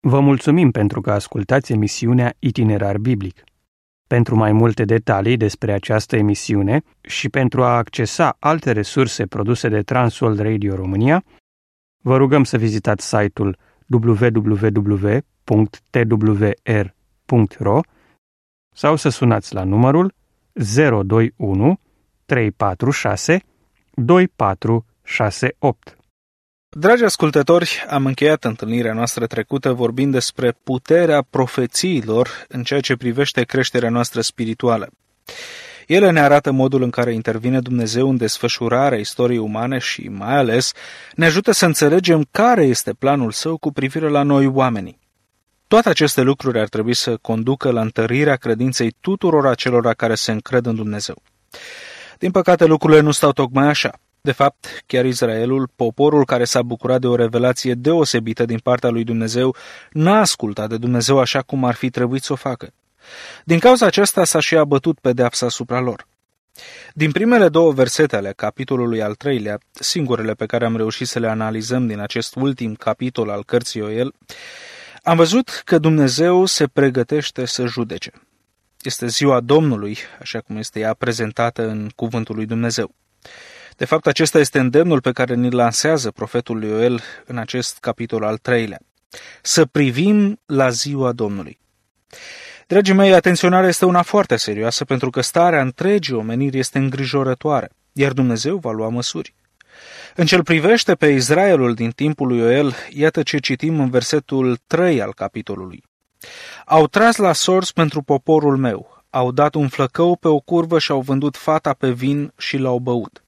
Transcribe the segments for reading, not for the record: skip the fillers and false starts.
Vă mulțumim pentru că ascultați emisiunea Itinerar Biblic. Pentru mai multe detalii despre această emisiune și pentru a accesa alte resurse produse de Transworld Radio România, vă rugăm să vizitați site-ul www.twr.ro sau să sunați la numărul 021 346 2468. Dragi ascultători, am încheiat întâlnirea noastră trecută vorbind despre puterea profețiilor în ceea ce privește creșterea noastră spirituală. Ele ne arată modul în care intervine Dumnezeu în desfășurarea istoriei umane și, mai ales, ne ajută să înțelegem care este planul Său cu privire la noi oamenii. Toate aceste lucruri ar trebui să conducă la întărirea credinței tuturor acelora care se încred în Dumnezeu. Din păcate, lucrurile nu stau tocmai așa. De fapt, chiar Israelul, poporul care s-a bucurat de o revelație deosebită din partea lui Dumnezeu, n-a ascultat de Dumnezeu așa cum ar fi trebuit să o facă. Din cauza aceasta s-a și abătut pedeapsa asupra lor. Din primele 2 versete ale capitolului al 3-lea, singurele pe care am reușit să le analizăm din acest ultim capitol al cărții Ioel, am văzut că Dumnezeu se pregătește să judece. Este ziua Domnului, așa cum este ea prezentată în cuvântul lui Dumnezeu. De fapt, acesta este îndemnul pe care ni-l lansează profetul Ioel în acest capitol al 3-lea. Să privim la ziua Domnului. Dragii mei, atenționarea este una foarte serioasă pentru că starea întregii omeniri este îngrijorătoare, iar Dumnezeu va lua măsuri. În ce-l privește pe Israelul din timpul lui Ioel, iată ce citim în versetul 3 al capitolului. Au tras la sorți pentru poporul meu, au dat un flăcău pe o curvă și au vândut fata pe vin și l-au băut.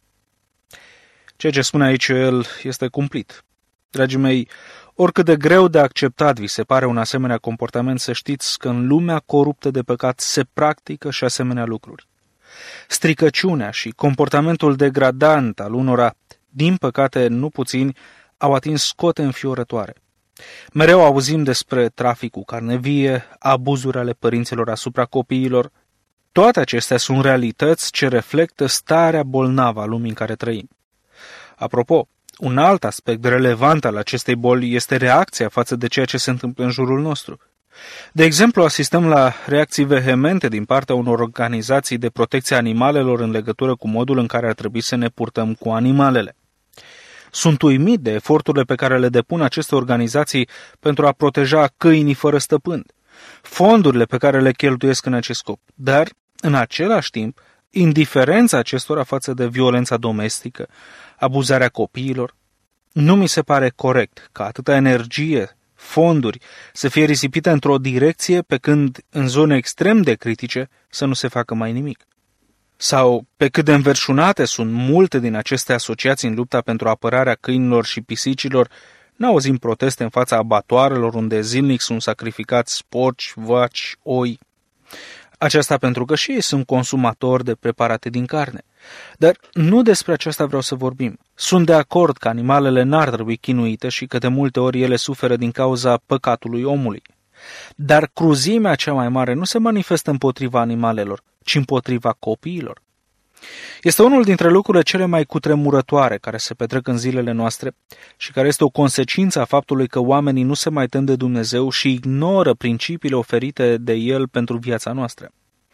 Ceea ce spune aici Ioel este cumplit. Dragii mei, oricât de greu de acceptat vi se pare un asemenea comportament, să știți că în lumea coruptă de păcat se practică și asemenea lucruri. Stricăciunea și comportamentul degradant al unora, din păcate nu puțini, au atins cote înfiorătoare. Mereu auzim despre traficul carne vie, abuzuri ale părinților asupra copiilor. Toate acestea sunt realități ce reflectă starea bolnavă a lumii în care trăim. Apropo, un alt aspect relevant al acestei boli este reacția față de ceea ce se întâmplă în jurul nostru. De exemplu, asistăm la reacții vehemente din partea unor organizații de protecție a animalelor în legătură cu modul în care ar trebui să ne purtăm cu animalele. Sunt uimit de eforturile pe care le depun aceste organizații pentru a proteja câinii fără stăpân, fondurile pe care le cheltuiesc în acest scop, dar, în același timp, indiferența acestora față de violența domestică, abuzarea copiilor. Nu mi se pare corect ca atâta energie, fonduri, să fie risipite într-o direcție, pe când în zone extrem de critice să nu se facă mai nimic. Sau pe cât de înverșunate sunt multe din aceste asociații în lupta pentru apărarea câinilor și pisicilor, n-auzim proteste în fața abatoarelor unde zilnic sunt sacrificați porci, vaci, oi. Aceasta pentru că și ei sunt consumatori de preparate din carne. Dar nu despre aceasta vreau să vorbim. Sunt de acord că animalele n-ar trebui chinuite și că de multe ori ele suferă din cauza păcatului omului. Dar cruzimea cea mai mare nu se manifestă împotriva animalelor, ci împotriva copiilor. Este unul dintre lucrurile cele mai cutremurătoare care se petrec în zilele noastre și care este o consecință a faptului că oamenii nu se mai tem de Dumnezeu și ignoră principiile oferite de El pentru viața noastră.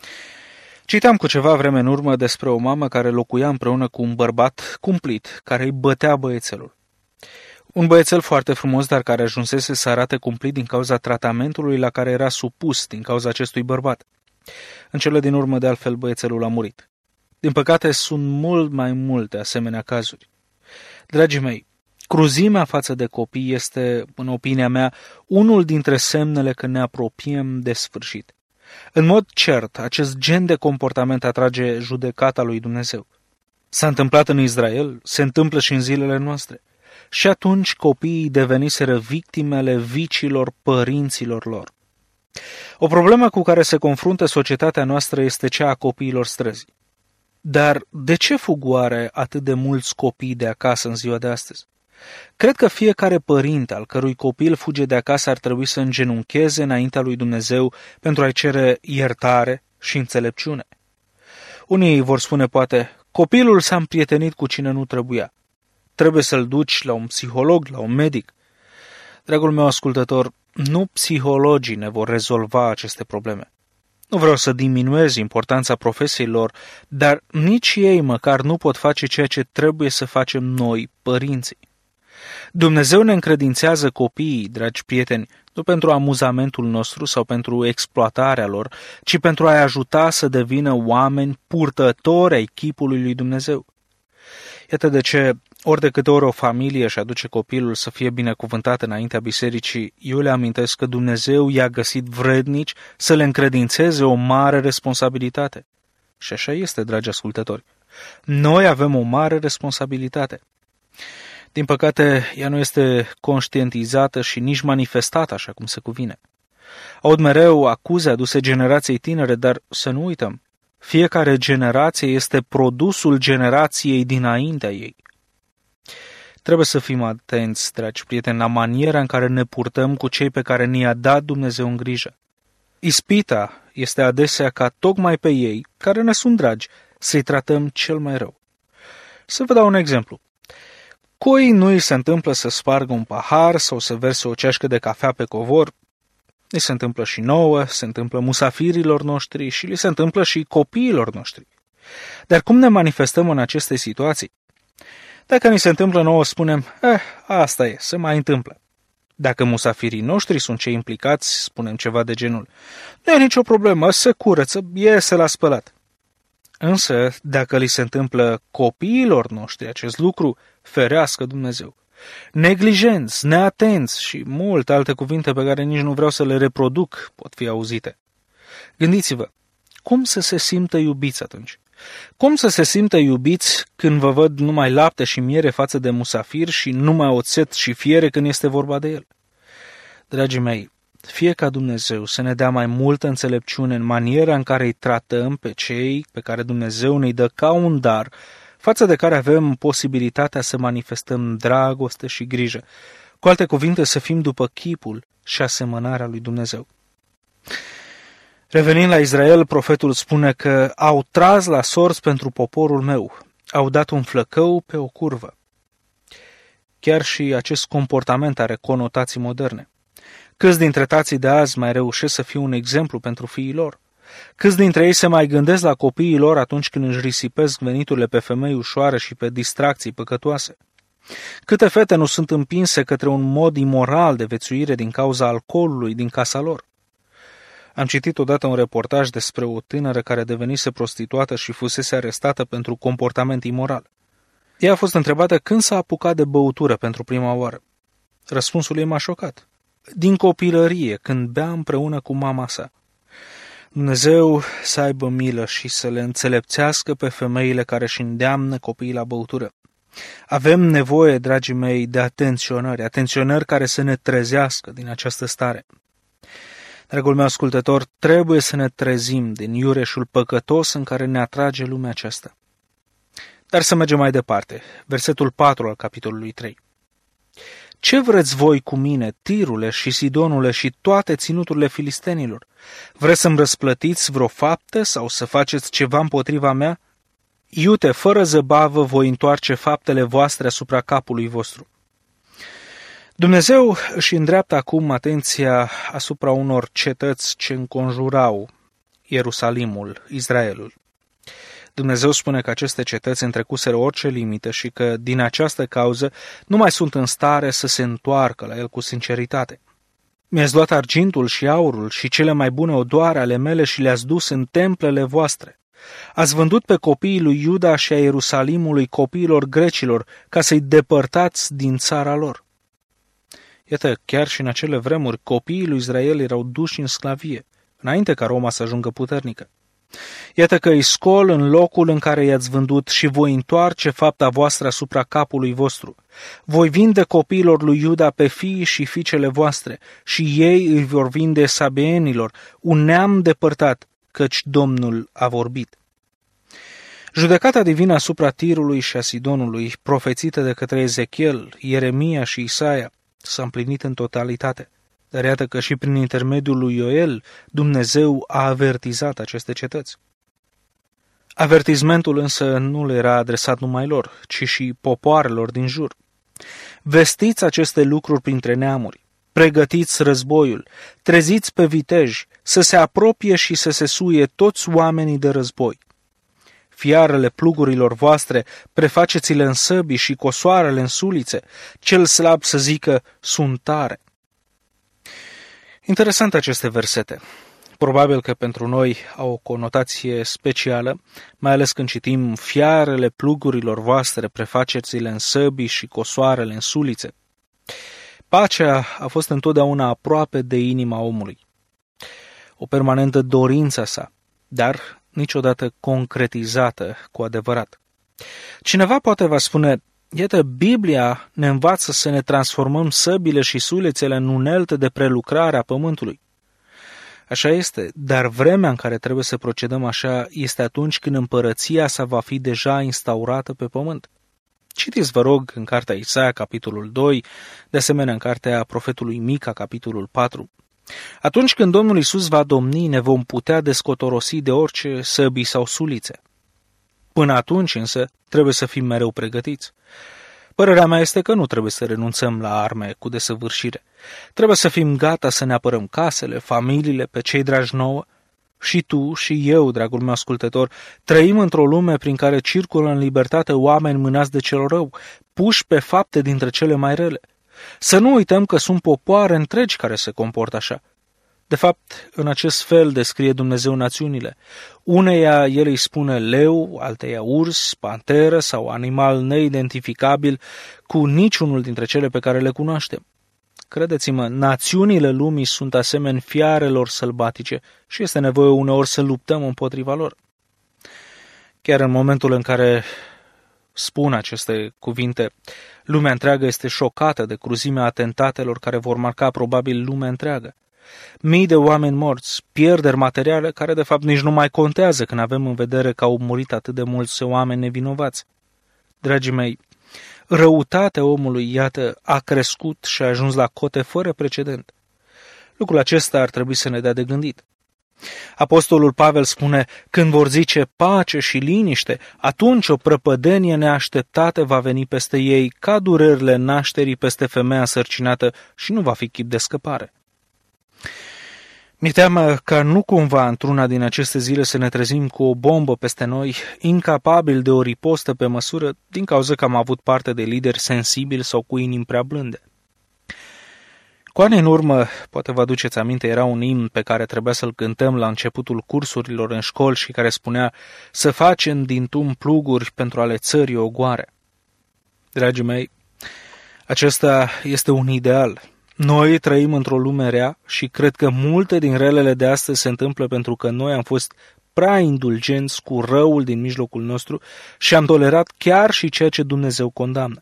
Citeam cu ceva vreme în urmă despre o mamă care locuia împreună cu un bărbat cumplit, care îi bătea băiețelul. Un băiețel foarte frumos, dar care ajunsese să arate cumplit din cauza tratamentului la care era supus din cauza acestui bărbat. În cele din urmă, de altfel, băiețelul a murit. Din păcate, sunt mult mai multe asemenea cazuri. Dragii mei, cruzimea față de copii este, în opinia mea, unul dintre semnele că ne apropiem de sfârșit. În mod cert, acest gen de comportament atrage judecata lui Dumnezeu. S-a întâmplat în Israel, se întâmplă și în zilele noastre. Și atunci copiii deveniseră victimele vicilor părinților lor. O problemă cu care se confruntă societatea noastră este cea a copiilor străzii. Dar de ce fug oare atât de mulți copii de acasă în ziua de astăzi? Cred că fiecare părinte al cărui copil fuge de acasă ar trebui să îngenuncheze înaintea lui Dumnezeu pentru a-i cere iertare și înțelepciune. Unii vor spune poate, copilul s-a împrietenit cu cine nu trebuia. Trebuie să-l duci la un psiholog, la un medic. Dragul meu ascultător, Nu psihologii ne vor rezolva aceste probleme. Nu vreau să diminuez importanța profesiei lor, dar nici ei măcar nu pot face ceea ce trebuie să facem noi, părinții. Dumnezeu ne încredințează copiii, dragi prieteni, nu pentru amuzamentul nostru sau pentru exploatarea lor, ci pentru a-i ajuta să devină oameni purtători ai chipului lui Dumnezeu. Iată de ce, ori de câte ori o familie își aduce copilul să fie binecuvântat înaintea bisericii, eu le amintesc că Dumnezeu i-a găsit vrednici să le încredințeze o mare responsabilitate. Și așa este, dragi ascultători. Noi avem o mare responsabilitate. Din păcate, ea nu este conștientizată și nici manifestată așa cum se cuvine. Aud mereu acuze aduse generației tinere, dar să nu uităm, fiecare generație este produsul generației dinaintea ei. Trebuie să fim atenți, dragi prieteni, la maniera în care ne purtăm cu cei pe care ne-i-a dat Dumnezeu în grijă. Ispita este adesea ca tocmai pe ei, care ne sunt dragi, să-i tratăm cel mai rău. Să vă dau un exemplu. Cui nu îi se întâmplă să spargă un pahar sau să verse o ceașcă de cafea pe covor? Li se întâmplă și nouă, se întâmplă musafirilor noștri și li se întâmplă și copiilor noștri. Dar cum ne manifestăm în aceste situații? Dacă ni se întâmplă nouă, spunem, asta e, se mai întâmplă. Dacă musafirii noștri sunt cei implicați, spunem ceva de genul, nu e nicio problemă, se curăță, iese la spălat. Însă, dacă li se întâmplă copiilor noștri acest lucru, ferească Dumnezeu. Neglijenți, neatenți și multe alte cuvinte pe care nici nu vreau să le reproduc pot fi auzite. Gândiți-vă, cum să se simtă iubiți atunci? Cum să se simtă iubiți când vă văd numai lapte și miere față de musafir și numai oțet și fiere când este vorba de el? Dragii mei, fie ca Dumnezeu să ne dea mai multă înțelepciune în maniera în care îi tratăm pe cei pe care Dumnezeu ne-i dă ca un dar, față de care avem posibilitatea să manifestăm dragoste și grijă. Cu alte cuvinte, să fim după chipul și asemănarea lui Dumnezeu. Revenind la Israel, profetul spune că au tras la sorți pentru poporul meu, au dat un flăcău pe o curvă. Chiar și acest comportament are conotații moderne. Câți dintre tații de azi mai reușesc să fie un exemplu pentru fiii lor? Câți dintre ei se mai gândesc la copiii lor atunci când își risipesc veniturile pe femei ușoare și pe distracții păcătoase? Câte fete nu sunt împinse către un mod imoral de viețuire din cauza alcoolului din casa lor? Am citit odată un reportaj despre o tânără care devenise prostituată și fusese arestată pentru comportament imoral. Ea a fost întrebată când s-a apucat de băutură pentru prima oară. Răspunsul ei m-a șocat. Din copilărie, când bea împreună cu mama sa. Dumnezeu să aibă milă și să le înțelepțească pe femeile care își îndeamnă copiii la băutură. Avem nevoie, dragii mei, de atenționări care să ne trezească din această stare. Dragul meu ascultător, trebuie să ne trezim din iureșul păcătos în care ne atrage lumea aceasta. Dar să mergem mai departe, versetul 4 al capitolului 3. Ce vreți voi cu mine, Tirule și Sidonule și toate ținuturile filistenilor? Vreți să-mi răsplătiți vreo faptă sau să faceți ceva împotriva mea? Iute, fără zăbavă voi întoarce faptele voastre asupra capului vostru. Dumnezeu își îndreaptă acum atenția asupra unor cetăți ce înconjurau Ierusalimul, Israelul. Dumnezeu spune că aceste cetăți întrecuseră orice limită și că, din această cauză, nu mai sunt în stare să se întoarcă la el cu sinceritate. Mi-ați luat argintul și aurul și cele mai bune odoare ale mele și le-ați dus în templele voastre. Ați vândut pe copiii lui Iuda și a Ierusalimului copiilor grecilor ca să-i depărtați din țara lor. Iată, chiar și în acele vremuri, copiii lui Israel erau duși în sclavie, înainte ca Roma să ajungă puternică. Iată că îi scol în locul în care i-ați vândut și voi întoarce fapta voastră asupra capului vostru. Voi vinde copiilor lui Iuda pe fiii și fiicele voastre și ei îi vor vinde sabeenilor, un neam depărtat, căci Domnul a vorbit. Judecata divină asupra Tirului și a Sidonului, profețită de către Ezechiel, Ieremia și Isaia, s-a împlinit în totalitate. Dar iată că și prin intermediul lui Ioel, Dumnezeu a avertizat aceste cetăți. Avertizmentul însă nu le era adresat numai lor, ci și popoarelor din jur. Vestiți aceste lucruri printre neamuri. pregătiți războiul, treziți pe viteji, să se apropie și să se suie toți oamenii de război. Fiarele plugurilor voastre, prefaceți-le în săbii și cosoarele în sulițe, cel slab să zică, sunt tare. Interesant aceste versete. Probabil că pentru noi au o conotație specială, mai ales când citim fiarele plugurilor voastre, prefaceți-le în săbii și cosoarele în sulițe. Pacea a fost întotdeauna aproape de inima omului, o permanentă dorință a sa, dar niciodată concretizată cu adevărat. Cineva poate va spune, iată, Biblia ne învață să ne transformăm săbile și sulițele în unelte de prelucrare a pământului. Așa este, dar vremea în care trebuie să procedăm așa este atunci când împărăția sa va fi deja instaurată pe pământ. Citiți, vă rog, în cartea Isaia, capitolul 2, de asemenea în cartea profetului Mica, capitolul 4. Atunci când Domnul Iisus va domni, ne vom putea descotorosi de orice săbii sau sulițe. Până atunci, însă, trebuie să fim mereu pregătiți. Părerea mea este că nu trebuie să renunțăm la arme cu desăvârșire. Trebuie să fim gata să ne apărăm casele, familiile, pe cei dragi nouă. Și tu și eu, dragul meu ascultător, trăim într-o lume prin care circulă în libertate oameni mânați de cel rău, puși pe fapte dintre cele mai rele. Să nu uităm că sunt popoare întregi care se comportă așa. De fapt, în acest fel descrie Dumnezeu națiunile. Uneia el îi spune leu, alteia urs, panteră sau animal neidentificabil cu niciunul dintre cele pe care le cunoaștem. Credeți-mă, națiunile lumii sunt asemeni fiarelor sălbatice și este nevoie uneori să luptăm împotriva lor. Chiar în momentul în care spun aceste cuvinte, lumea întreagă este șocată de cruzimea atentatelor care vor marca probabil lumea întreagă. Mii de oameni morți, pierderi materiale care de fapt nici nu mai contează când avem în vedere că au murit atât de mulți oameni nevinovați. Dragii mei, răutatea omului, iată, a crescut și a ajuns la cote fără precedent. Lucrul acesta ar trebui să ne dea de gândit. Apostolul Pavel spune, când vor zice pace și liniște, atunci o prăpădenie neașteptată va veni peste ei, ca durerile nașterii peste femeia însărcinată și nu va fi chip de scăpare. Mi-e teamă ca nu cumva într-una din aceste zile să ne trezim cu o bombă peste noi, incapabil de o ripostă pe măsură, din cauza că am avut parte de lideri sensibili sau cu inimi prea blânde. Cu ani în urmă, poate vă aduceți aminte, era un imn pe care trebuia să-l cântăm la începutul cursurilor în școli și care spunea să facem din tum pluguri pentru ale țării ogoare. Dragii mei, acesta este un ideal. Noi trăim într-o lume rea și cred că multe din relele de astăzi se întâmplă pentru că noi am fost prea indulgenți cu răul din mijlocul nostru și am tolerat chiar și ceea ce Dumnezeu condamnă.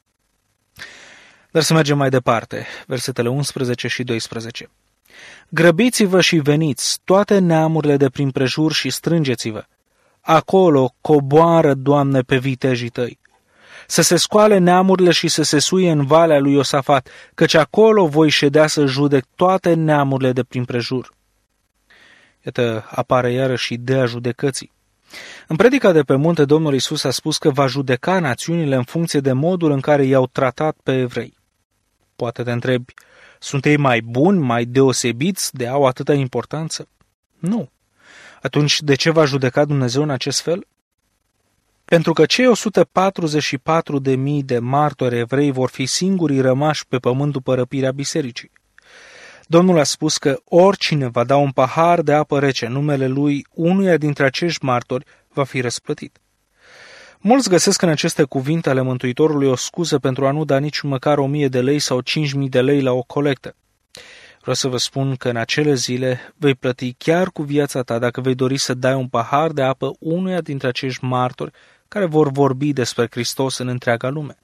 Dar să mergem mai departe, versetele 11 și 12. Grăbiți-vă și veniți, toate neamurile de prin prejur și strângeți-vă. Acolo coboară, Doamne, pe vitejii tăi. Să se scoale neamurile și să se suie în valea lui Iosafat, căci acolo voi ședea să judec toate neamurile de prin prejur. Iată, apare iarăși ideea judecății. În predica de pe munte, Domnul Iisus a spus că va judeca națiunile în funcție de modul în care i-au tratat pe evrei. Poate te întrebi, sunt ei mai buni, mai deosebiți de au atâta importanță? Nu. Atunci, de ce va judeca Dumnezeu în acest fel? Pentru că cei 144.000 de martori evrei vor fi singurii rămași pe pământ după răpirea bisericii. Domnul a spus că oricine va da un pahar de apă rece în numele lui, unuia dintre acești martori va fi răsplătit. Mulți găsesc în aceste cuvinte ale Mântuitorului o scuză pentru a nu da nici măcar 1.000 de lei sau 5.000 de lei la o colectă. Vreau să vă spun că în acele zile vei plăti chiar cu viața ta dacă vei dori să dai un pahar de apă unuia dintre acești martori care vor vorbi despre Hristos în întreaga lume.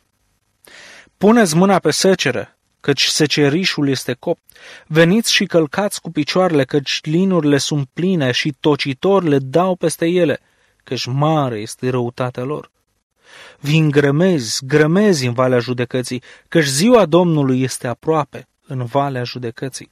Puneți mâna pe seceră, căci secerișul este copt. Veniți și călcați cu picioarele, căci linurile sunt pline și tocitorile dau peste ele, căci mare este răutatea lor. Vin grămezi în valea judecății, căci ziua Domnului este aproape în valea judecății.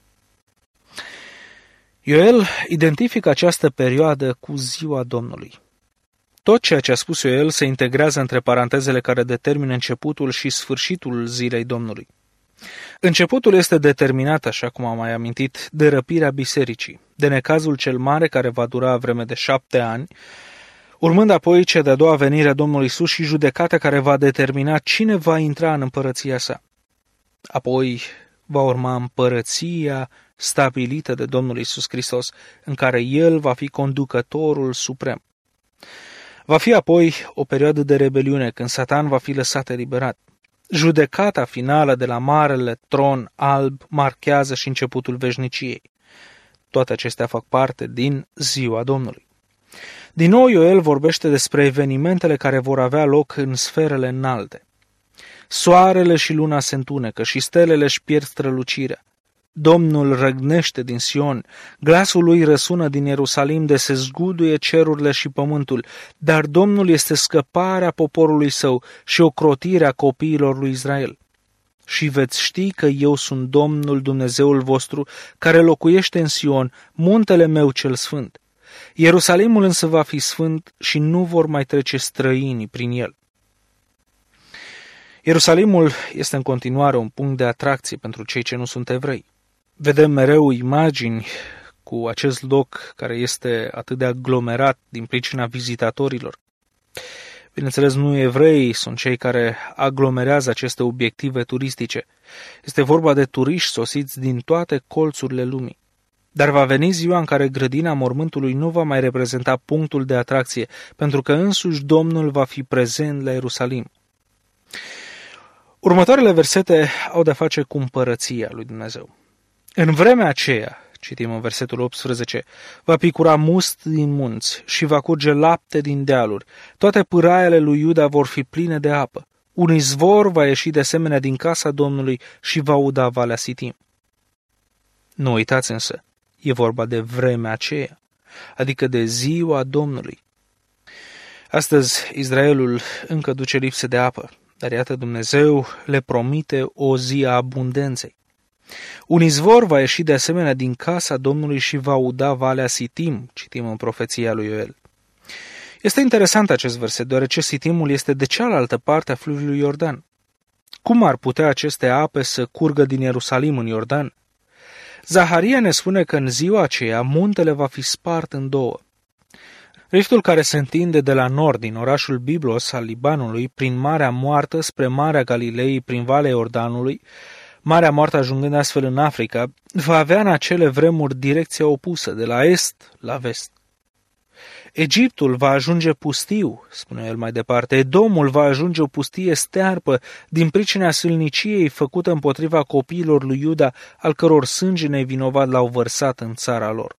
Ioel identifică această perioadă cu ziua Domnului. Tot ceea ce a spus Ioel se integrează între parantezele care determină începutul și sfârșitul zilei Domnului. Începutul este determinat, așa cum am mai amintit, de răpirea bisericii, de necazul cel mare care va dura vreme de 7 ani, urmând apoi cea de-a doua venire a Domnului Iisus și judecata care va determina cine va intra în împărăția sa. Apoi va urma împărăția stabilită de Domnul Iisus Hristos, în care El va fi conducătorul suprem. Va fi apoi o perioadă de rebeliune, când Satan va fi lăsat eliberat. Judecata finală de la Marele Tron Alb marchează și începutul veșniciei. Toate acestea fac parte din ziua Domnului. Din nou, Ioel vorbește despre evenimentele care vor avea loc în sferele înalte. Soarele și luna se întunecă și stelele își pierd strălucirea. Domnul răgnește din Sion, glasul lui răsună din Ierusalim de se zguduie cerurile și pământul, dar Domnul este scăparea poporului său și ocrotirea copiilor lui Israel. Și veți ști că eu sunt Domnul Dumnezeul vostru, care locuiește în Sion, muntele meu cel sfânt. Ierusalimul însă va fi sfânt și nu vor mai trece străinii prin el. Ierusalimul este în continuare un punct de atracție pentru cei ce nu sunt evrei. Vedem mereu imagini cu acest loc care este atât de aglomerat din pricina vizitatorilor. Bineînțeles, nu evrei sunt cei care aglomerează aceste obiective turistice. Este vorba de turiști sosiți din toate colțurile lumii. Dar va veni ziua în care grădina mormântului nu va mai reprezenta punctul de atracție, pentru că însuși Domnul va fi prezent la Ierusalim. Următoarele versete au de-a face cu împărăția lui Dumnezeu. În vremea aceea, citim în versetul 18, va picura must din munți și va curge lapte din dealuri. Toate pâraiele lui Iuda vor fi pline de apă. Un izvor va ieși de asemenea din casa Domnului și va uda Valea Sitim. Nu uitați însă, e vorba de vremea aceea, adică de ziua Domnului. Astăzi Israelul încă duce lipsă de apă, dar iată Dumnezeu le promite o zi a abundenței. Un izvor va ieși de asemenea din casa Domnului și va uda Valea Sitim, citim în profeția lui Ioel. Este interesant acest verset, deoarece Sitimul este de cealaltă parte a fluviului Iordan. Cum ar putea aceste ape să curgă din Ierusalim în Iordan? Zaharia ne spune că în ziua aceea muntele va fi spart în două. Riftul care se întinde de la nord din orașul Biblos al Libanului prin Marea Moartă spre Marea Galilei prin Valea Iordanului, Marea Moartă ajungând astfel în Africa, va avea în acele vremuri direcția opusă, de la est la vest. Egiptul va ajunge pustiu, spune el mai departe, Edomul va ajunge o pustie stearpă din pricina sâlniciei făcută împotriva copiilor lui Iuda, al căror sânge nevinovat l-au vărsat în țara lor.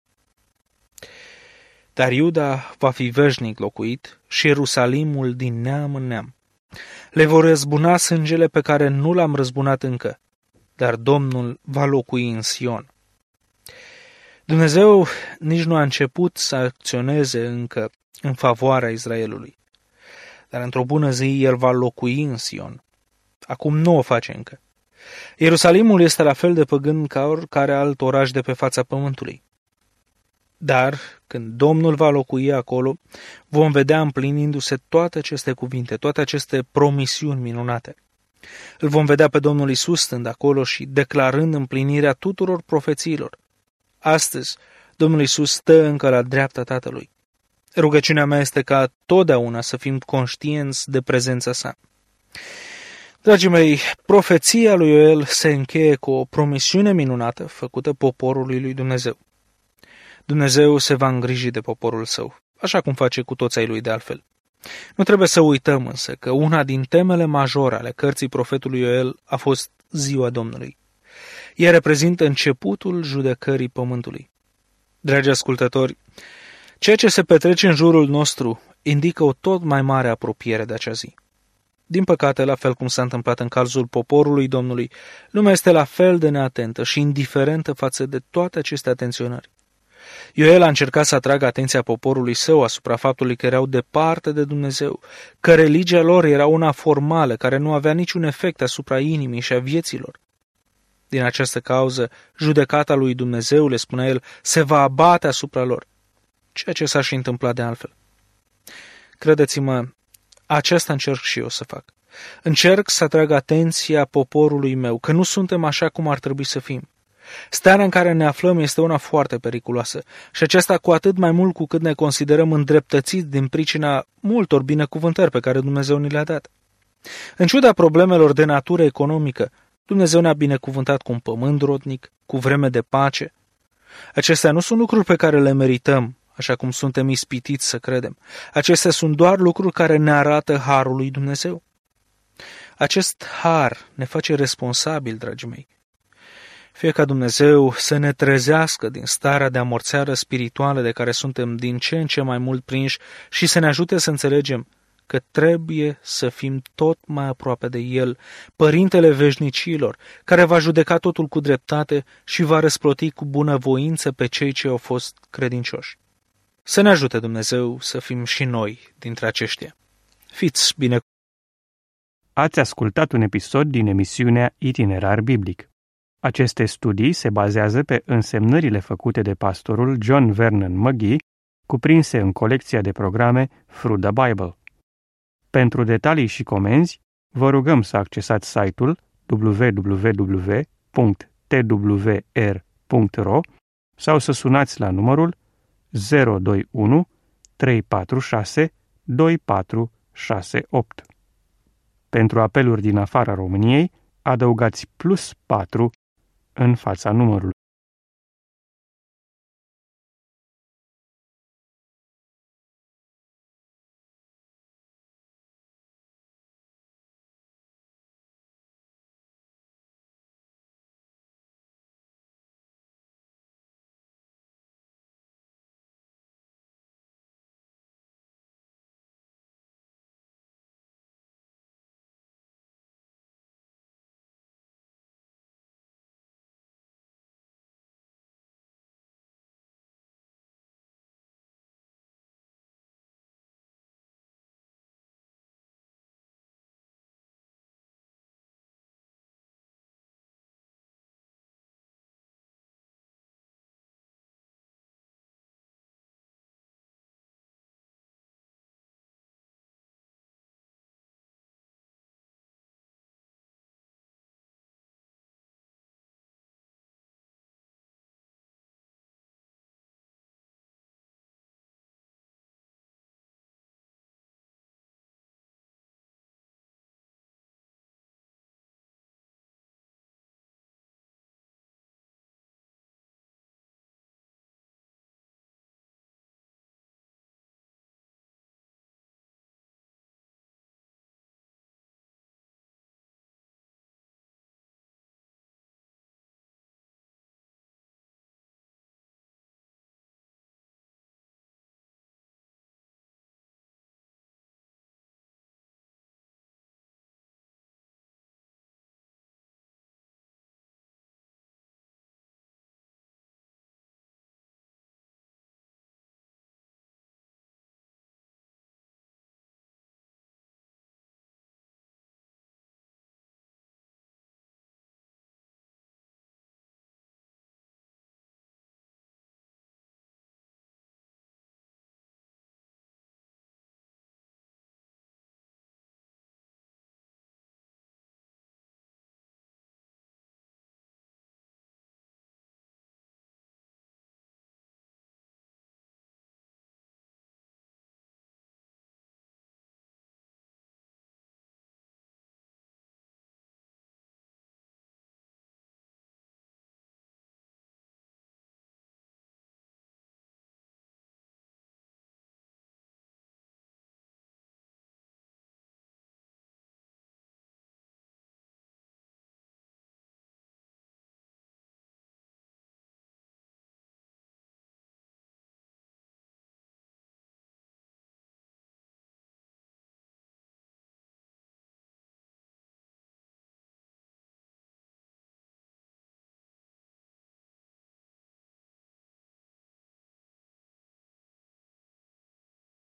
Dar Iuda va fi veșnic locuit și Ierusalimul din neam în neam. Le vor răzbuna sângele pe care nu l-am răzbunat încă, dar Domnul va locui în Sion. Dumnezeu nici nu a început să acționeze încă în favoarea Israelului, dar într-o bună zi El va locui în Sion. Acum nu o face încă. Ierusalimul este la fel de păgân ca oricare alt oraș de pe fața pământului. Dar, când Domnul va locui acolo, vom vedea împlinindu-se toate aceste cuvinte, toate aceste promisiuni minunate. Îl vom vedea pe Domnul Iisus stând acolo și declarând împlinirea tuturor profețiilor. Astăzi, Domnul Iisus stă încă la dreapta Tatălui. Rugăciunea mea este ca totdeauna să fim conștienți de prezența sa. Dragii mei, profeția lui Ioel se încheie cu o promisiune minunată făcută poporului lui Dumnezeu. Dumnezeu se va îngriji de poporul său, așa cum face cu toți ai lui de altfel. Nu trebuie să uităm însă că una din temele majore ale cărții profetului Ioel a fost ziua Domnului. Ea reprezintă începutul judecării pământului. Dragi ascultători, ceea ce se petrece în jurul nostru indică o tot mai mare apropiere de acea zi. Din păcate, la fel cum s-a întâmplat în cazul poporului Domnului, lumea este la fel de neatentă și indiferentă față de toate aceste atenționări. Ioel a încercat să atragă atenția poporului său asupra faptului că erau departe de Dumnezeu, că religia lor era una formală, care nu avea niciun efect asupra inimii și a vieților. Din această cauză, judecata lui Dumnezeu, le spunea el, se va abate asupra lor, ceea ce s-a și întâmplat de altfel. Credeți-mă, aceasta încerc și eu să fac. Încerc să atrag atenția poporului meu că nu suntem așa cum ar trebui să fim. Starea în care ne aflăm este una foarte periculoasă și aceasta cu atât mai mult cu cât ne considerăm îndreptățiți din pricina multor binecuvântări pe care Dumnezeu ni le-a dat. În ciuda problemelor de natură economică, Dumnezeu ne-a binecuvântat cu un pământ rodnic, cu vreme de pace. Acestea nu sunt lucruri pe care le merităm, așa cum suntem ispitiți să credem. Acestea sunt doar lucruri care ne arată harul lui Dumnezeu. Acest har ne face responsabili, dragii mei. Fie ca Dumnezeu să ne trezească din starea de amorțeară spirituală de care suntem din ce în ce mai mult prinși și să ne ajute să înțelegem că trebuie să fim tot mai aproape de El, Părintele veșnicilor, care va judeca totul cu dreptate și va răsplăti cu bunăvoință pe cei ce au fost credincioși. Să ne ajute Dumnezeu să fim și noi dintre aceștia. Fiți bine! Ați ascultat un episod din emisiunea Itinerar Biblic. Aceste studii se bazează pe însemnările făcute de pastorul John Vernon McGee, cuprinse în colecția de programe Through the Bible. Pentru detalii și comenzi, vă rugăm să accesați site-ul www.twr.ro sau să sunați la numărul 021 346 2468. Pentru apeluri din afara României, adăugați +4 în fața numărului.